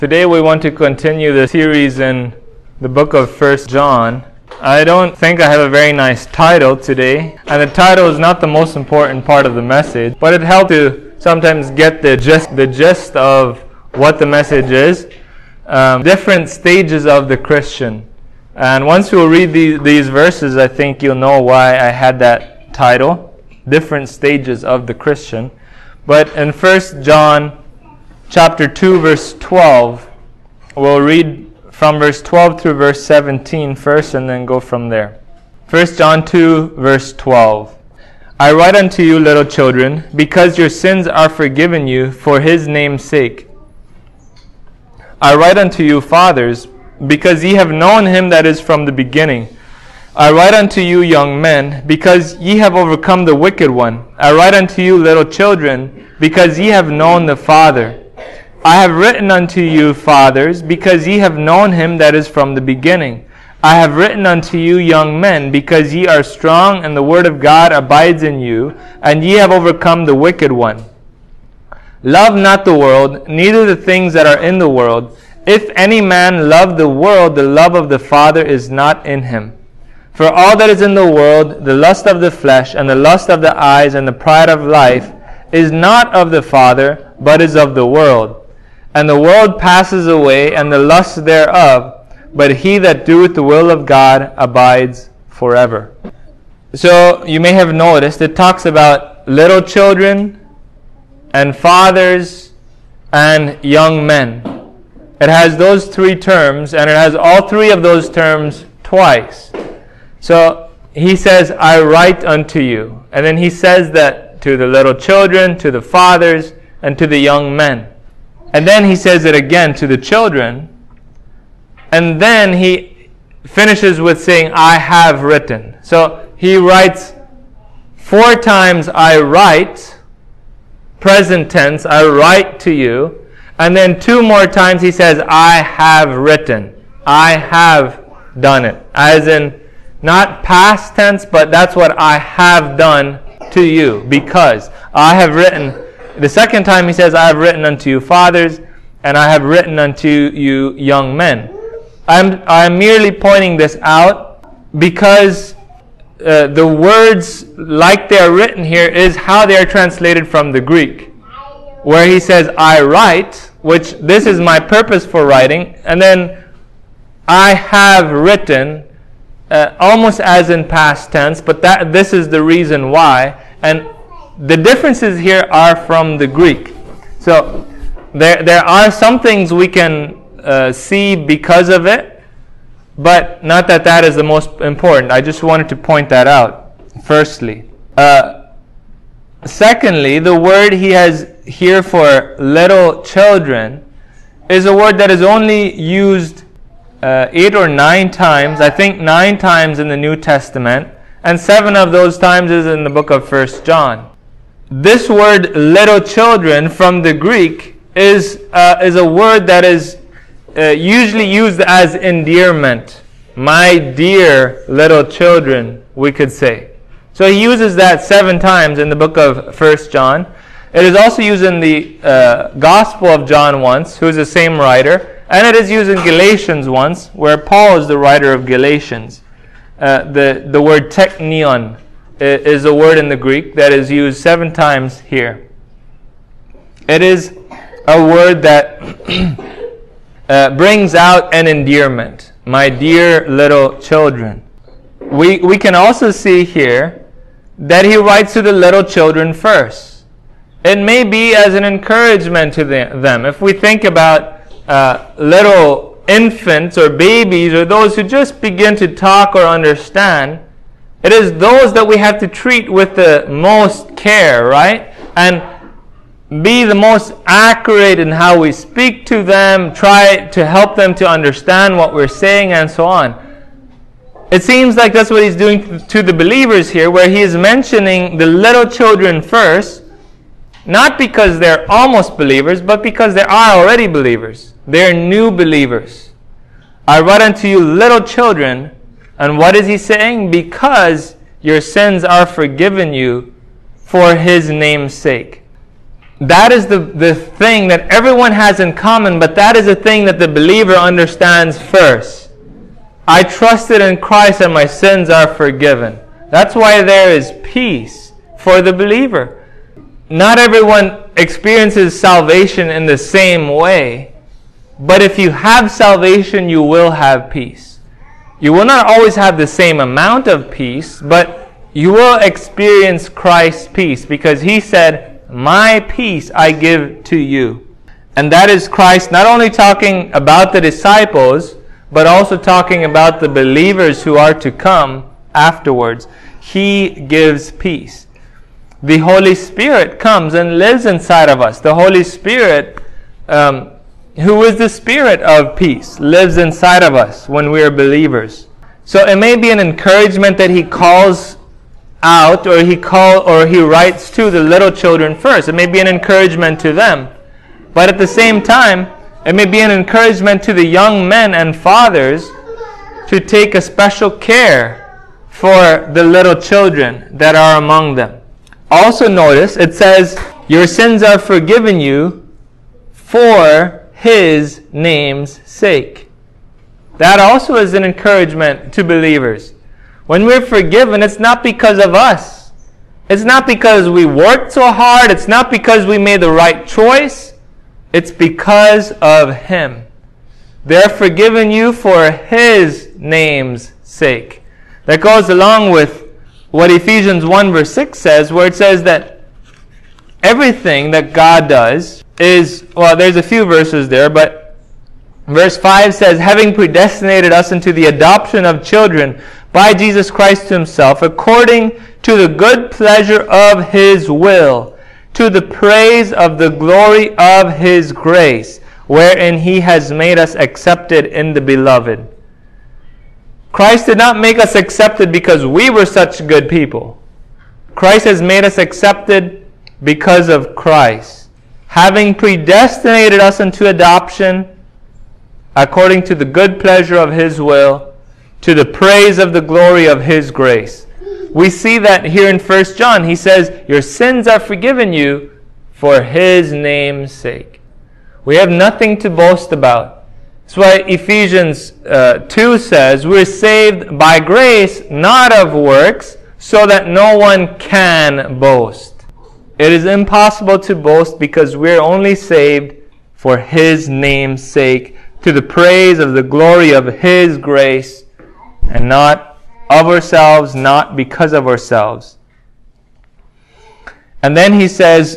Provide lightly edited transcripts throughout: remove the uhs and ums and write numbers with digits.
Today we want to continue the series in the book of 1 John. I don't think I have a very nice title today, and the title is not the most important part of the message, but it helps to sometimes get the gist of what the message is. Different stages of the Christian. And once we'll read these verses, I think you'll know why I had that title, Different Stages of the Christian. But in 1 John chapter 2, verse 12, we'll read from verse 12 through verse 17 first and then go from there. 1 John 2, verse 12. I write unto you, little children, because your sins are forgiven you for his name's sake. I write unto you, fathers, because ye have known him that is from the beginning. I write unto you, young men, because ye have overcome the wicked one. I write unto you, little children, because ye have known the Father. I have written unto you, fathers, because ye have known him that is from the beginning. I have written unto you, young men, because ye are strong, and the word of God abides in you, and ye have overcome the wicked one. Love not the world, neither the things that are in the world. If any man love the world, the love of the Father is not in him. For all that is in the world, the lust of the flesh, and the lust of the eyes, and the pride of life, is not of the Father, but is of the world. And the world passes away, and the lust thereof, but he that doeth the will of God abides forever. So you may have noticed it talks about little children and fathers and young men. It has those three terms, and it has all three of those terms twice. So he says, I write unto you. And then he says that to the little children, to the fathers, and to the young men. And then he says it again to the children. And then he finishes with saying, I have written. So he writes 4 times, I write, present tense, I write to you. And then 2 more times he says, I have written. I have done it. As in, not past tense, but that's what I have done to you. Because I have written. The second time he says, I have written unto you, fathers, and I have written unto you, young men. I'm merely pointing this out because the words, like they are written here, is how they are translated from the Greek. Where he says, I write, which this is my purpose for writing, and then I have written, almost as in past tense, but this is the reason why. And the differences here are from the Greek. So there are some things we can see because of it, but not that is the most important. I just wanted to point that out, firstly. Secondly, the word he has here for little children is a word that is only used 8 or 9 times, I think 9 times in the New Testament, and 7 of those times is in the book of 1 John. This word little children from the Greek is a word that is usually used as endearment. My dear little children, we could say. So he uses that 7 times in the book of 1 John. It is also used in the Gospel of John once, who is the same writer. And it is used in Galatians once, where Paul is the writer of Galatians. The word teknion is a word in the Greek that is used 7 times here. It is a word that brings out an endearment. My dear little children. We can also see here that he writes to the little children first. It may be as an encouragement to them. If we think about little infants or babies or those who just begin to talk or understand, it is those that we have to treat with the most care, right? And be the most accurate in how we speak to them, try to help them to understand what we're saying, and so on. It seems like that's what he's doing to the believers here, where he is mentioning the little children first, not because they're almost believers, but because they are already believers. They're new believers. I write unto you, little children. And what is he saying? Because your sins are forgiven you for his name's sake. That is the thing that everyone has in common, but that is the thing that the believer understands first. I trusted in Christ and my sins are forgiven. That's why there is peace for the believer. Not everyone experiences salvation in the same way, but if you have salvation, you will have peace. You will not always have the same amount of peace, but you will experience Christ's peace, because He said, my peace I give to you. And that is Christ not only talking about the disciples, but also talking about the believers who are to come afterwards. He gives peace. The Holy Spirit comes and lives inside of us. The Holy Spirit, who is the Spirit of peace, lives inside of us when we are believers. So it may be an encouragement that He calls out, or he writes to the little children first. It may be an encouragement to them. But at the same time, it may be an encouragement to the young men and fathers to take a special care for the little children that are among them. Also notice, it says, your sins are forgiven you for His name's sake. That also is an encouragement to believers. When we're forgiven, it's not because of us. It's not because we worked so hard. It's not because we made the right choice. It's because of Him. They're forgiven you for His name's sake. That goes along with what Ephesians 1 verse 6 says, where it says that everything that God does is, well, there's a few verses there, but verse 5 says, having predestinated us into the adoption of children by Jesus Christ Himself, according to the good pleasure of His will, to the praise of the glory of His grace, wherein He has made us accepted in the Beloved. Christ did not make us accepted because we were such good people. Christ has made us accepted because of Christ, having predestinated us into adoption according to the good pleasure of His will, to the praise of the glory of His grace. We see that here in 1 John. He says, your sins are forgiven you for His name's sake. We have nothing to boast about. That's why Ephesians 2 says, we're saved by grace, not of works, so that no one can boast. It is impossible to boast because we're only saved for His name's sake, to the praise of the glory of His grace, and not of ourselves, not because of ourselves. And then he says,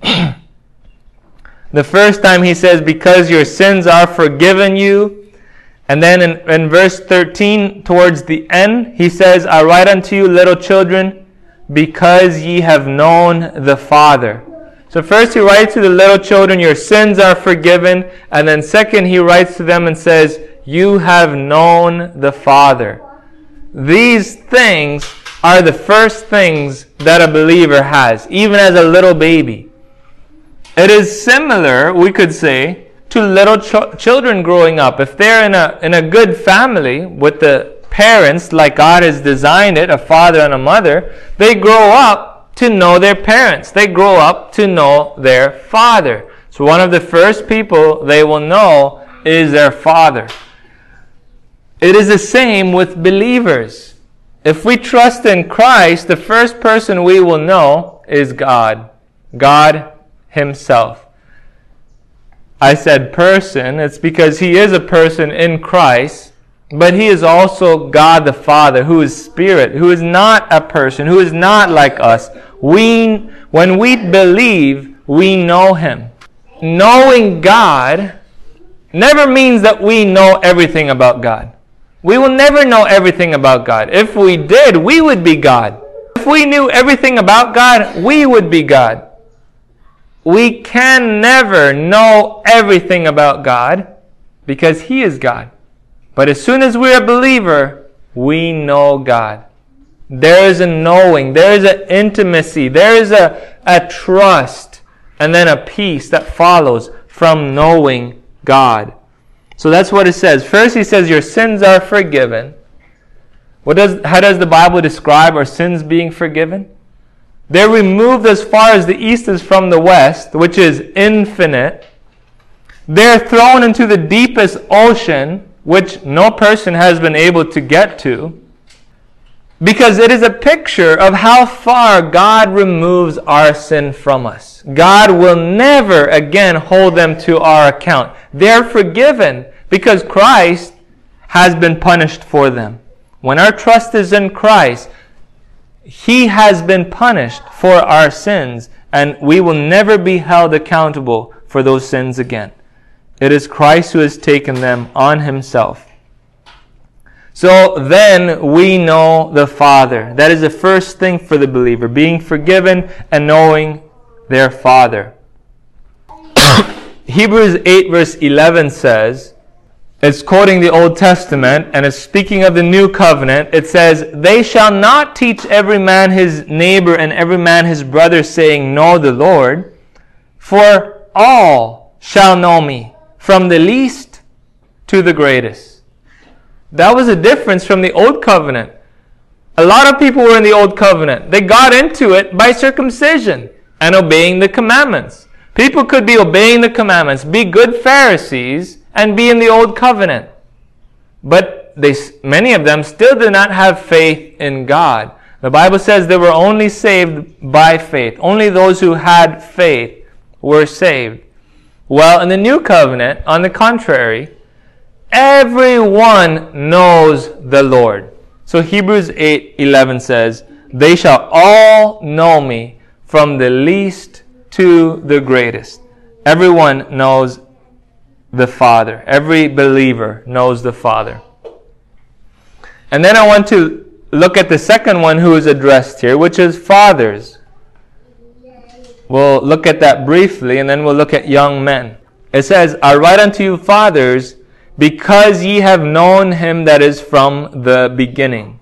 the first time he says, because your sins are forgiven you. And then in verse 13, towards the end, he says, I write unto you, little children, because ye have known the Father. So first he writes to the little children, your sins are forgiven. And then second, he writes to them and says, you have known the Father. These things are the first things that a believer has, even as a little baby. It is similar, we could say, to little children growing up. If they're in a good family with the parents like God has designed it, a father and a mother, they grow up to know their parents. They grow up to know their father. So one of the first people they will know is their father. It is the same with believers. If we trust in Christ, the first person we will know is God. God Himself. I said person, it's because He is a person in Christ, but He is also God the Father, who is Spirit, who is not a person, who is not like us. When we believe, we know Him. Knowing God never means that we know everything about God. We will never know everything about God. If we did, we would be God. If we knew everything about God, we would be God. We can never know everything about God because He is God. But as soon as we're a believer, we know God. There is a knowing, there is an intimacy, there is a trust, and then a peace that follows from knowing God. So that's what it says. First he says your sins are forgiven. How does the Bible describe our sins being forgiven? They're removed as far as the east is from the west, which is infinite. They're thrown into the deepest ocean, which no person has been able to get to, because it is a picture of how far God removes our sin from us. God will never again hold them to our account. They're forgiven because Christ has been punished for them. When our trust is in Christ, He has been punished for our sins, and we will never be held accountable for those sins again. It is Christ who has taken them on Himself. So then we know the Father. That is the first thing for the believer, being forgiven and knowing their Father. Hebrews 8 verse 11 says, it's quoting the Old Testament, and it's speaking of the New Covenant. It says, "They shall not teach every man his neighbor and every man his brother, saying, Know the Lord. For all shall know me, from the least to the greatest." That was a difference from the Old Covenant. A lot of people were in the Old Covenant. They got into it by circumcision and obeying the commandments. People could be obeying the commandments, be good Pharisees, and be in the Old Covenant. But many of them still did not have faith in God. The Bible says they were only saved by faith. Only those who had faith were saved. Well, in the New Covenant, on the contrary, everyone knows the Lord. So Hebrews 8:11 says, "They shall all know me, from the least to the greatest." Everyone knows the Father. Every believer knows the Father. And then I want to look at the second one who is addressed here, which is fathers. We'll look at that briefly, and then we'll look at young men. It says, "I write unto you, fathers, because ye have known Him that is from the beginning."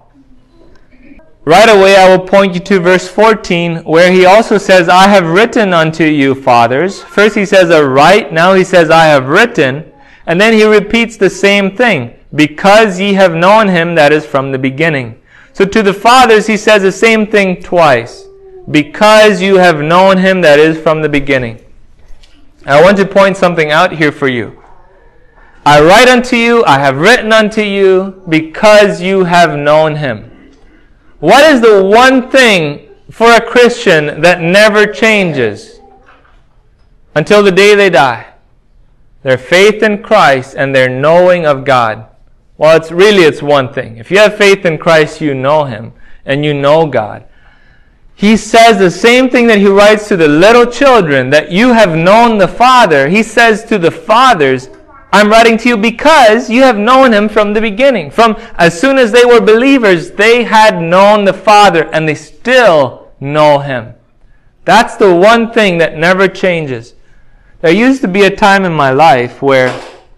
Right away I will point you to verse 14, where he also says, "I have written unto you, fathers." First he says, "I write," now he says, "I have written." And then he repeats the same thing, "because ye have known Him that is from the beginning." So to the fathers he says the same thing twice, "because you have known Him that is from the beginning." I want to point something out here for you. "I write unto you, I have written unto you, because you have known Him." What is the one thing for a Christian that never changes until the day they die? Their faith in Christ and their knowing of God. Well, it's one thing. If you have faith in Christ, you know Him and you know God. He says the same thing that He writes to the little children, that you have known the Father. He says to the fathers, "I'm writing to you because you have known Him from the beginning." From as soon as they were believers, they had known the Father, and they still know Him. That's the one thing that never changes. There used to be a time in my life where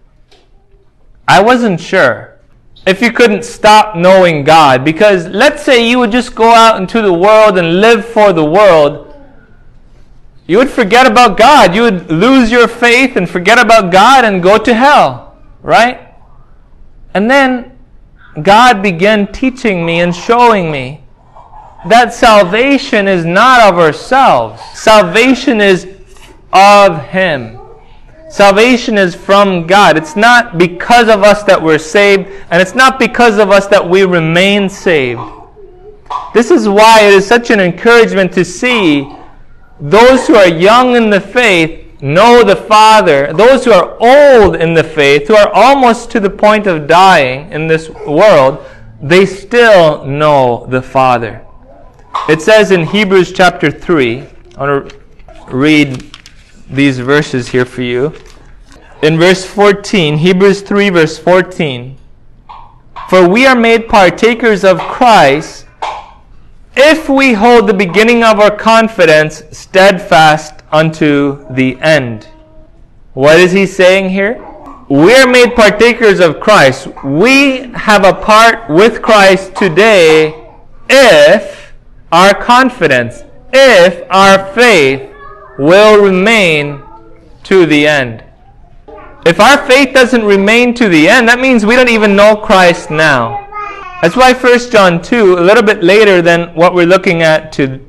I wasn't sure if you couldn't stop knowing God, because let's say you would just go out into the world and live for the world. You would forget about God. You would lose your faith and forget about God and go to hell, right? And then God began teaching me and showing me that salvation is not of ourselves. Salvation is of Him. Salvation is from God. It's not because of us that we're saved, and it's not because of us that we remain saved. This is why it is such an encouragement to see those who are young in the faith know the Father. Those who are old in the faith, who are almost to the point of dying in this world, they still know the Father. It says in Hebrews chapter 3, I want to read these verses here for you. In verse 14, Hebrews 3 verse 14, "For we are made partakers of Christ, if we hold the beginning of our confidence steadfast unto the end." What is he saying here? We are made partakers of Christ. We have a part with Christ today if our confidence, if our faith will remain to the end. If our faith doesn't remain to the end, that means we don't even know Christ now. That's why 1 John 2, a little bit later than what we're looking at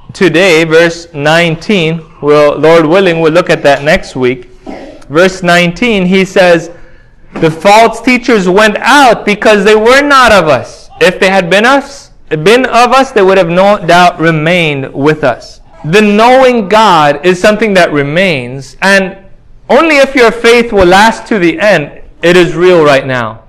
today, verse 19, Lord willing, we'll look at that next week. Verse 19, he says, the false teachers went out because they were not of us. If they had been of us, they would have no doubt remained with us. The knowing God is something that remains, and only if your faith will last to the end, it is real right now.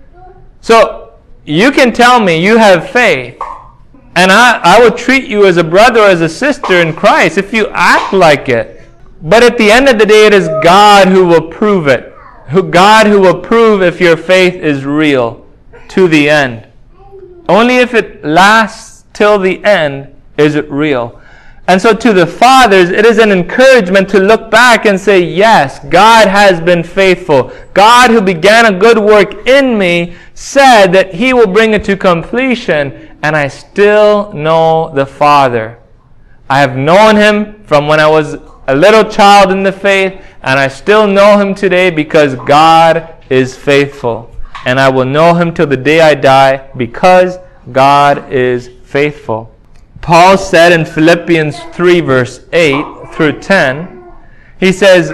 So, you can tell me you have faith, and I will treat you as a brother or as a sister in Christ if you act like it. But at the end of the day, it is God who will prove it. God who will prove if your faith is real to the end. Only if it lasts till the end is it real. And so to the fathers, it is an encouragement to look back and say, yes, God has been faithful. God who began a good work in me said that He will bring it to completion, and I still know the Father. I have known Him from when I was a little child in the faith, and I still know Him today because God is faithful. And I will know Him till the day I die because God is faithful. Paul said in Philippians 3 verse 8 through 10, he says,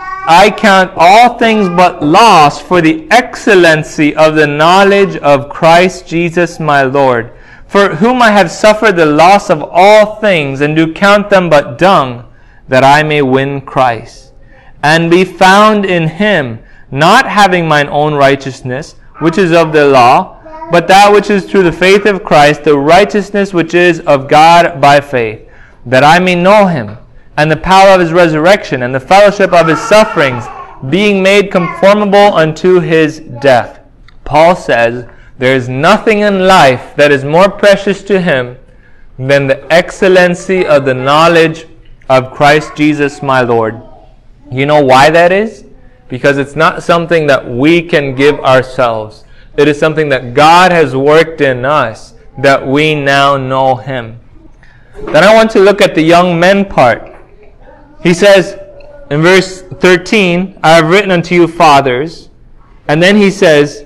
I count all things but loss for the excellency of the knowledge of Christ Jesus my Lord, for whom I have suffered the loss of all things, and do count them but dung, that I may win Christ, and be found in Him, not having mine own righteousness, which is of the law, but that which is through the faith of Christ, the righteousness which is of God by faith, that I may know Him, and the power of His resurrection, and the fellowship of His sufferings, being made conformable unto His death. Paul says, there is nothing in life that is more precious to him than the excellency of the knowledge of Christ Jesus my Lord. You know why that is? Because it's not something that we can give ourselves. It is something that God has worked in us, that we now know Him. Then I want to look at the young men part. He says in verse 13, I have written unto you fathers. And then he says,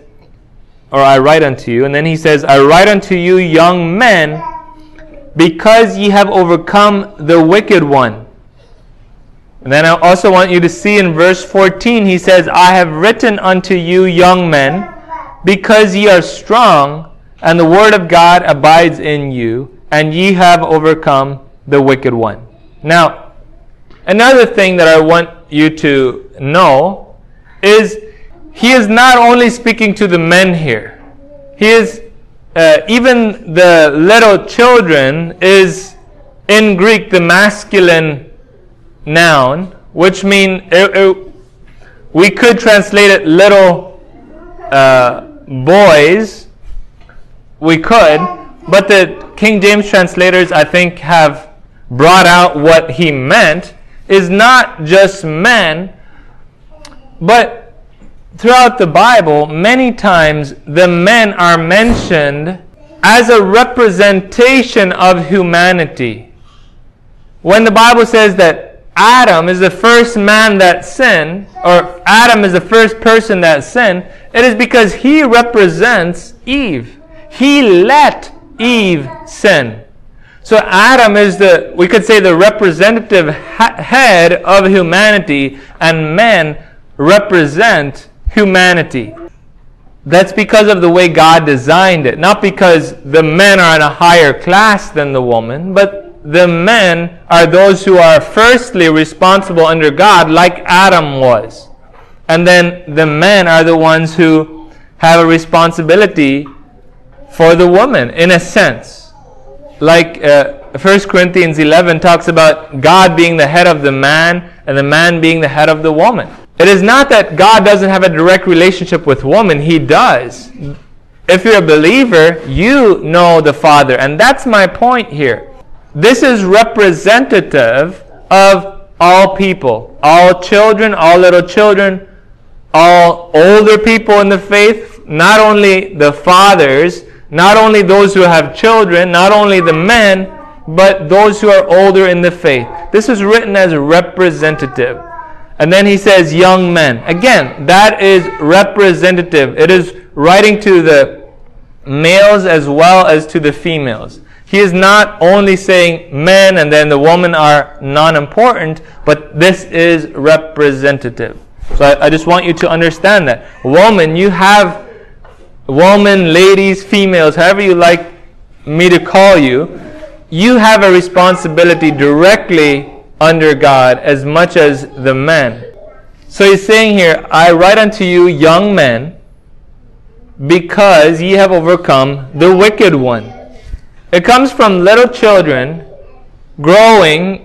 or I write unto you. And then he says, I write unto you young men, because ye have overcome the wicked one. And then I also want you to see in verse 14, he says, I have written unto you young men, because ye are strong, and the word of God abides in you, and ye have overcome the wicked one. Now, another thing that I want you to know is he is not only speaking to the men here. He is, even the little children is in Greek the masculine noun, which means we could translate it little boys. We could, but the King James translators, I think, have brought out what he meant is not just men, but throughout the Bible, many times the men are mentioned as a representation of humanity. When the Bible says that Adam is the first man that sinned, or Adam is the first person that sinned, it is because he represents Eve. He let Eve sin. So Adam is we could say, the representative head of humanity, and men represent humanity. That's because of the way God designed it. Not because the men are in a higher class than the woman, but the men are those who are firstly responsible under God, like Adam was. And then the men are the ones who have a responsibility for the woman, in a sense. Like 1 Corinthians 11 talks about God being the head of the man, and the man being the head of the woman. It is not that God doesn't have a direct relationship with woman. He does. If you're a believer, you know the Father. And that's my point here. This is representative of all people. All children, all little children, all older people in the faith. Not only the fathers, not only those who have children, not only the men, but those who are older in the faith. This is written as representative. And then he says, young men. Again, that is representative. It is writing to the males as well as to the females. he is not only saying men and then the woman are non-important, but this is representative. So I just want you to understand that. Woman, ladies, females, however you like me to call you, you have a responsibility directly under God as much as the men. So he's saying here, I write unto you, young men, because ye have overcome the wicked one. It comes from little children growing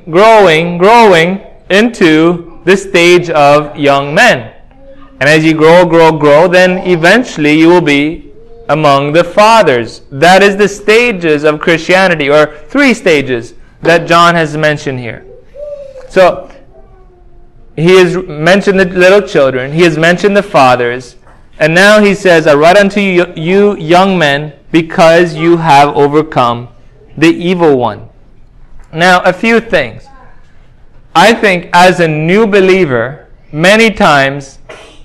into the stage of young men. And as you grow, then eventually you will be among the fathers. That is the stages of Christianity, or 3 stages that John has mentioned here. So, he has mentioned the little children, he has mentioned the fathers, and now he says, I write unto you young men, because you have overcome the evil one. Now, a few things. I think as a new believer, many times,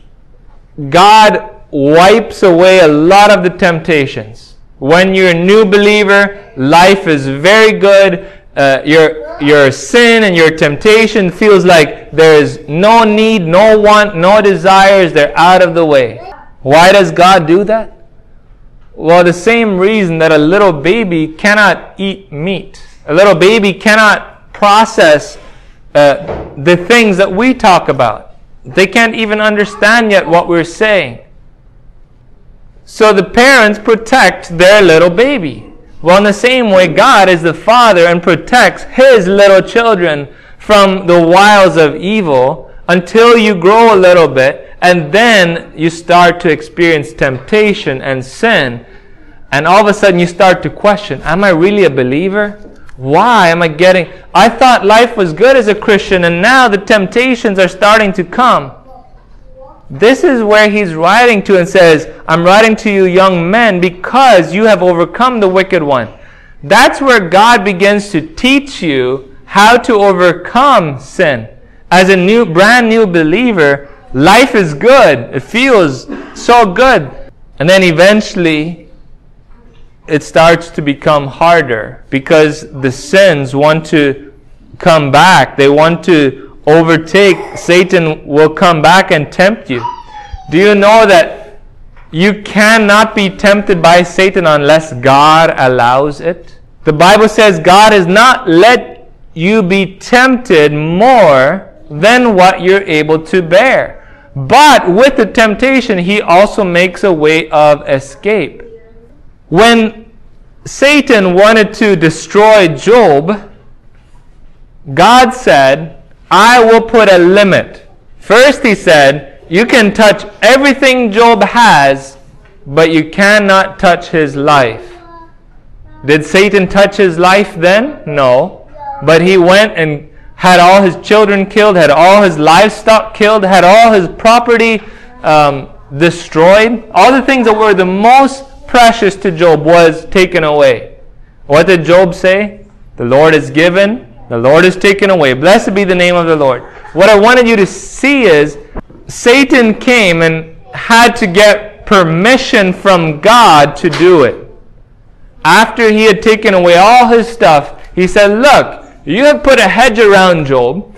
God wipes away a lot of the temptations. When you're a new believer, life is very good. Your sin and your temptation feels like there is no need, no want, no desires. They're out of the way. Why does God do that? Well, the same reason that a little baby cannot eat meat. A little baby cannot process the things that we talk about. They can't even understand yet what we're saying. So the parents protect their little baby. Well, in the same way, God is the Father and protects His little children from the wiles of evil until you grow a little bit, and then you start to experience temptation and sin. And all of a sudden you start to question, am I really a believer? Why am I I thought life was good as a Christian, and now the temptations are starting to come. This is where he's writing to and says, I'm writing to you young men because you have overcome the wicked one. That's where God begins to teach you how to overcome sin. As a brand new believer, life is good. It feels so good. And then eventually, it starts to become harder because the sins want to come back. They want to overtake. Satan will come back and tempt you. Do you know that you cannot be tempted by Satan unless God allows it? The Bible says God has not let you be tempted more than what you're able to bear. But with the temptation, He also makes a way of escape. When Satan wanted to destroy Job, God said, I will put a limit. First He said, you can touch everything Job has, but you cannot touch his life. Did Satan touch his life then? No. But he went and had all his children killed, had all his livestock killed, had all his property destroyed. All the things that were the most precious to Job was taken away. What did Job say? The Lord is given, the Lord is taken away. Blessed be the name of the Lord. What I wanted you to see is Satan came and had to get permission from God to do it. After he had taken away all his stuff, he said, look, you have put a hedge around Job.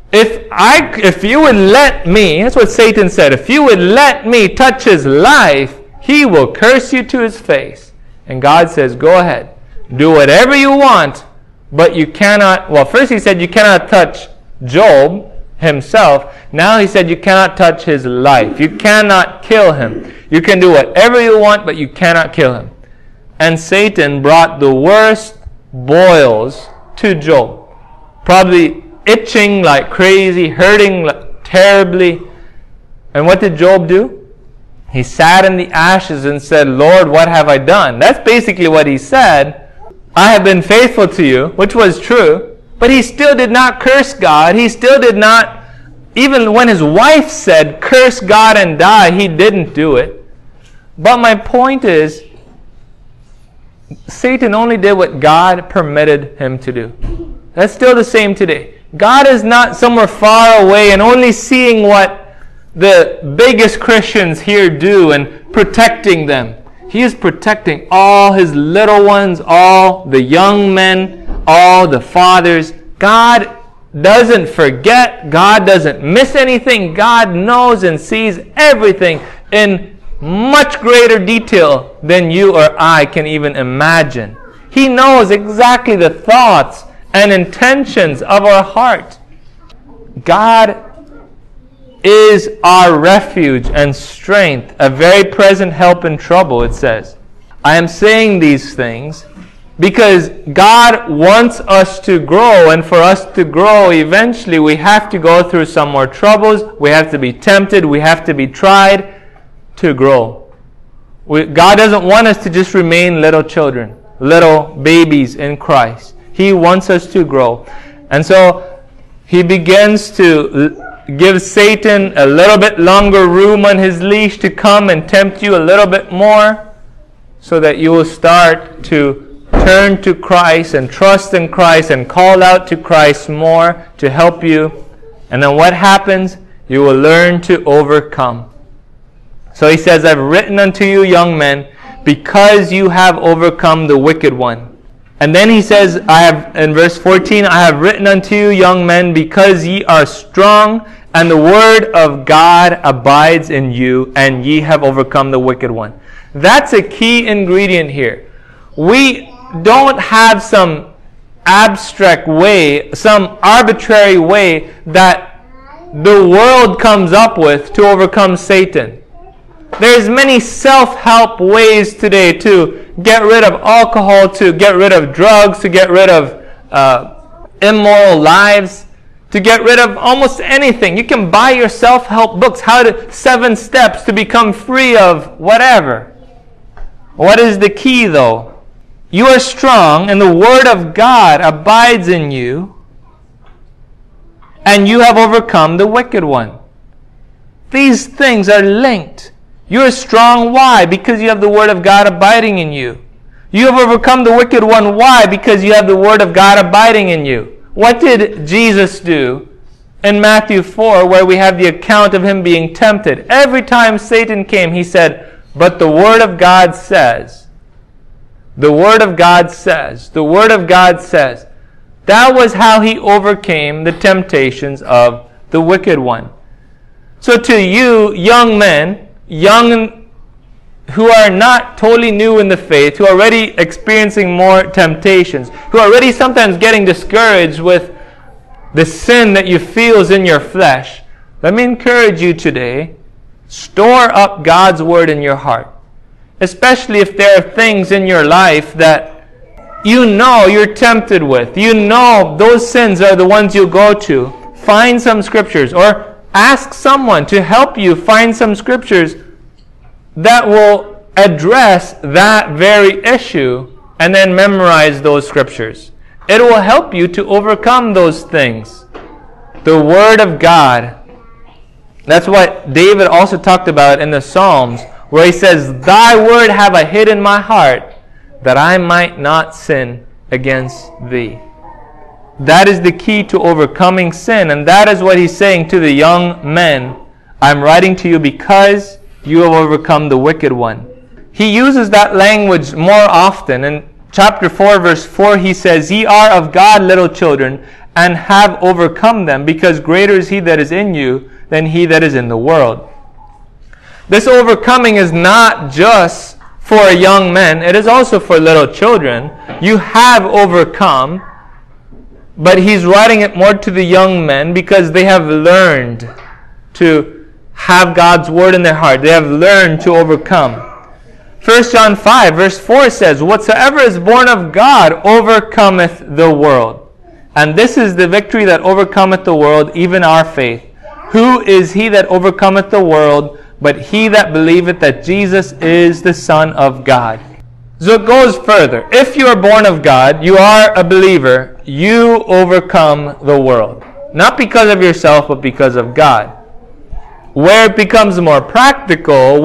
If you would let me, that's what Satan said, if you would let me touch his life, he will curse you to his face. And God says, go ahead. Do whatever you want, but you cannot, well, first he said you cannot touch Job himself. Now he said you cannot touch his life. You cannot kill him. You can do whatever you want, but you cannot kill him. And Satan brought the worst boils to Job. Probably itching like crazy, hurting like terribly. And what did Job do? He sat in the ashes and said, Lord, what have I done? That's basically what he said. I have been faithful to you, which was true. But he still did not curse God. He still did not, even when his wife said, curse God and die, he didn't do it. But my point is, Satan only did what God permitted him to do. That's still the same today. God is not somewhere far away and only seeing what the biggest Christians here do and protecting them. He is protecting all His little ones, all the young men, all the fathers. God doesn't forget. God doesn't miss anything. God knows and sees everything in much greater detail than you or I can even imagine. He knows exactly the thoughts and intentions of our heart. God is our refuge and strength, a very present help in trouble, it says. I am saying these things because God wants us to grow, and for us to grow, eventually we have to go through some more troubles. We have to be tempted. We have to be tried to grow. God doesn't want us to just remain little children, little babies in Christ. He wants us to grow. And so He begins to give Satan a little bit longer room on his leash to come and tempt you a little bit more, so that you will start to turn to Christ and trust in Christ and call out to Christ more to help you. And then what happens? You will learn to overcome. So he says, I've written unto you, young men, because you have overcome the wicked one. And then he says, in verse 14, I have written unto you, young men, because ye are strong, and the word of God abides in you, and ye have overcome the wicked one. That's a key ingredient here. We don't have some abstract way, some arbitrary way that the world comes up with to overcome Satan. There's many self-help ways today to get rid of alcohol, to get rid of drugs, to get rid of immoral lives, to get rid of almost anything. You can buy your self-help books, 7 steps to become free of whatever. What is the key though? You are strong, and the word of God abides in you, and you have overcome the wicked one. These things are linked. You are strong. Why? Because you have the word of God abiding in you. You have overcome the wicked one. Why? Because you have the word of God abiding in you. What did Jesus do in Matthew 4, where we have the account of Him being tempted? Every time Satan came, He said, but the word of God says, the word of God says, the word of God says. That was how He overcame the temptations of the wicked one. So to you, young men, young who are not totally new in the faith, who are already experiencing more temptations, who are already sometimes getting discouraged with the sin that you feel is in your flesh, let me encourage you today, store up God's word in your heart. Especially if there are things in your life that you know you're tempted with. You know those sins are the ones you go to. Find some scriptures, or ask someone to help you find some scriptures that will address that very issue, and then memorize those scriptures. It will help you to overcome those things. The Word of God. That's what David also talked about in the Psalms, where he says, Thy word have I hid in my heart, that I might not sin against Thee. That is the key to overcoming sin, and that is what he's saying to the young men. I'm writing to you because you have overcome the wicked one. He uses that language more often. In chapter 4, verse 4, he says, Ye are of God, little children, and have overcome them, because greater is He that is in you than he that is in the world. This overcoming is not just for young men, it is also for little children. You have overcome, but he's writing it more to the young men because they have learned to have God's word in their heart. They have learned to overcome. 1 John 5 verse 4 says, Whatsoever is born of God overcometh the world. And this is the victory that overcometh the world, even our faith. Who is he that overcometh the world, but he that believeth that Jesus is the Son of God? So it goes further. If you are born of God, you are a believer, you overcome the world. Not because of yourself, but because of God. Where it becomes more practical,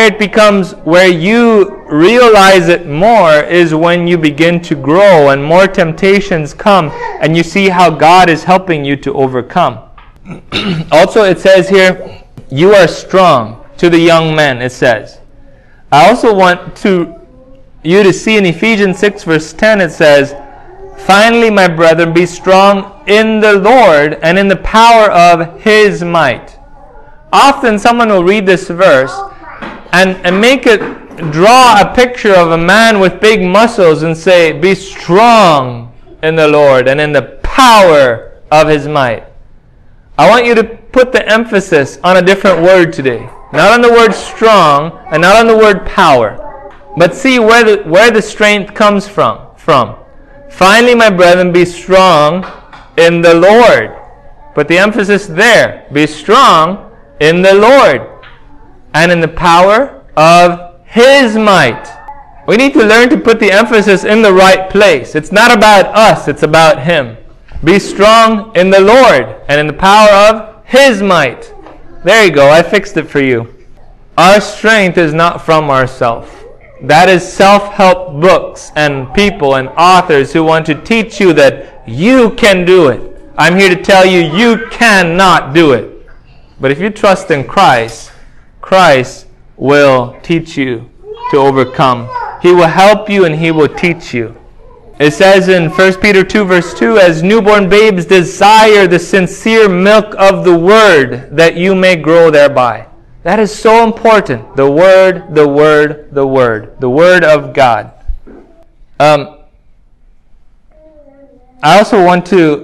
where you realize it more, is when you begin to grow and more temptations come and you see how God is helping you to overcome. Also it says here, you are strong. To the young men it says. I also want you to see in Ephesians 6 verse 10, it says, "Finally, my brethren, be strong in the Lord and in the power of His might." Often someone will read this verse and draw a picture of a man with big muscles and say, "Be strong in the Lord and in the power of His might." I want you to put the emphasis on a different word today. Not on the word strong and not on the word power. But see where the strength comes from. "Finally, my brethren, be strong in the Lord." Put the emphasis there. Be strong in the Lord and in the power of His might. We need to learn to put the emphasis in the right place. It's not about us, it's about Him. Be strong in the Lord and in the power of His might. There you go, I fixed it for you. Our strength is not from ourselves. That is self-help books and people and authors who want to teach you that you can do it. I'm here to tell you, you cannot do it. But if you trust in Christ, Christ will teach you to overcome. He will help you and He will teach you. It says in 1 Peter 2 verse 2, "As newborn babes desire the sincere milk of the Word, that you may grow thereby." That is so important. The Word, the Word, the Word. The Word of God. I also want to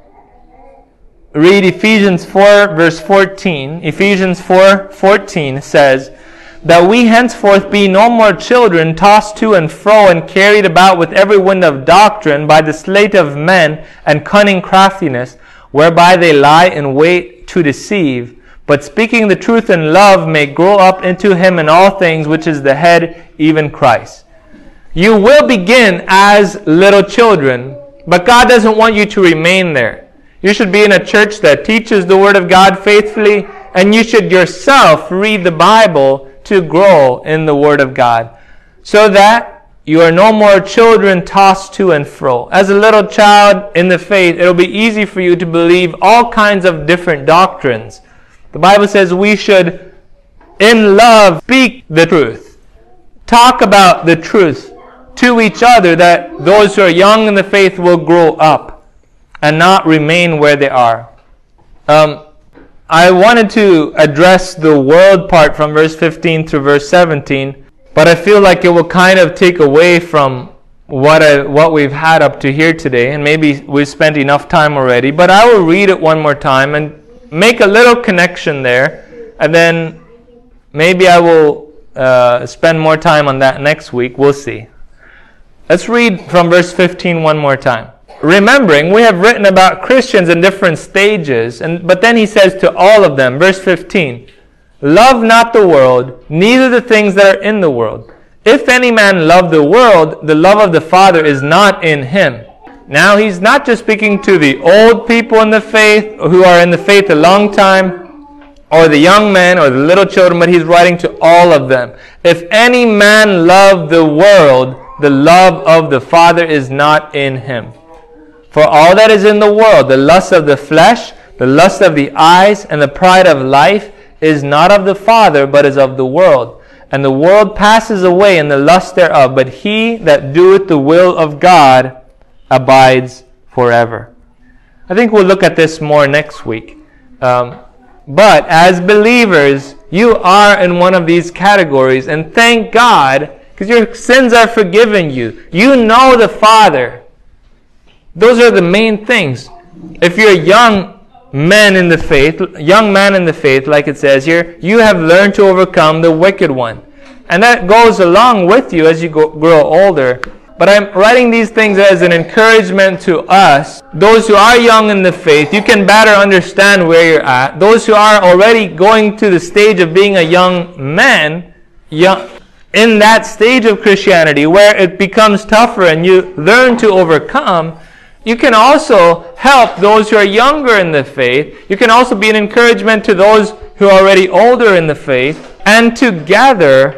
read Ephesians 4 verse 14. Ephesians 4:14 says, "That we henceforth be no more children, tossed to and fro and carried about with every wind of doctrine by the sleight of men and cunning craftiness, whereby they lie in wait to deceive, but speaking the truth in love may grow up into Him in all things, which is the head, even Christ." You will begin as little children, but God doesn't want you to remain there. You should be in a church that teaches the Word of God faithfully, and you should yourself read the Bible to grow in the Word of God, so that you are no more children tossed to and fro. As a little child in the faith, it'll be easy for you to believe all kinds of different doctrines. The Bible says we should, in love, speak the truth. Talk about the truth to each other, that those who are young in the faith will grow up and not remain where they are. I wanted to address the world part from verse 15 through verse 17, but I feel like it will kind of take away from what we've had up to here today, and maybe we've spent enough time already, but I will read it one more time and make a little connection there, and then maybe I will spend more time on that next week. We'll see. Let's read from verse 15 one more time. Remembering, we have written about Christians in different stages, but then he says to all of them, verse 15, "Love not the world, neither the things that are in the world. If any man love the world, the love of the Father is not in him." Now he's not just speaking to the old people in the faith, who are in the faith a long time, or the young men, or the little children, but he's writing to all of them. If any man love the world, the love of the Father is not in him. For all that is in the world, the lust of the flesh, the lust of the eyes, and the pride of life, is not of the Father, but is of the world. And the world passes away in the lust thereof, but he that doeth the will of God abides forever. I think we'll look at this more next week. But as believers, you are in one of these categories, and thank God, because your sins are forgiven you. You know the Father. Those are the main things. If you're a young man in the faith, like it says here, you have learned to overcome the wicked one. And that goes along with you as you grow older. But I'm writing these things as an encouragement to us. Those who are young in the faith, you can better understand where you're at. Those who are already going to the stage of being a young man, in that stage of Christianity where it becomes tougher and you learn to overcome, you can also help those who are younger in the faith. You can also be an encouragement to those who are already older in the faith. And together,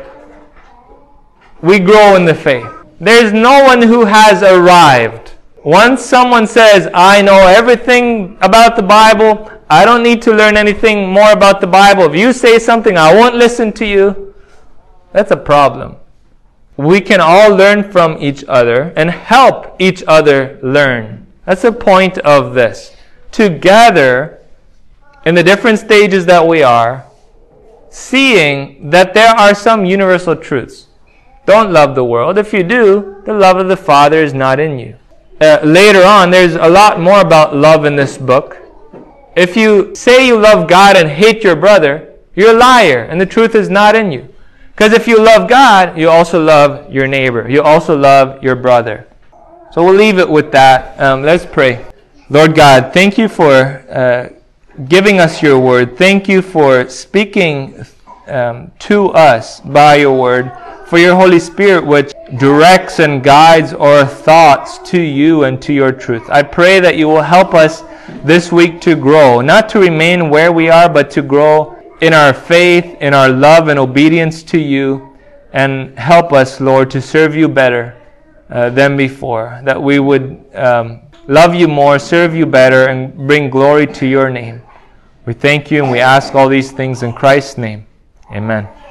we grow in the faith. There's no one who has arrived. Once someone says, "I know everything about the Bible, I don't need to learn anything more about the Bible. If you say something, I won't listen to you," that's a problem. We can all learn from each other and help each other learn. That's the point of this. Together, in the different stages that we are, seeing that there are some universal truths. Don't love the world. If you do, the love of the Father is not in you. Later on, there's a lot more about love in this book. If you say you love God and hate your brother, you're a liar, and the truth is not in you. Because if you love God, you also love your neighbor. You also love your brother. So we'll leave it with that. Let's pray. Lord God, thank you for giving us your word. Thank you for speaking to us by your word. For your Holy Spirit, which directs and guides our thoughts to you and to your truth. I pray that you will help us this week to grow, not to remain where we are, but to grow in our faith, in our love and obedience to you, and help us, Lord, to serve you better than before, that we would love you more, serve you better, and bring glory to your name. We thank you and we ask all these things in Christ's name. Amen.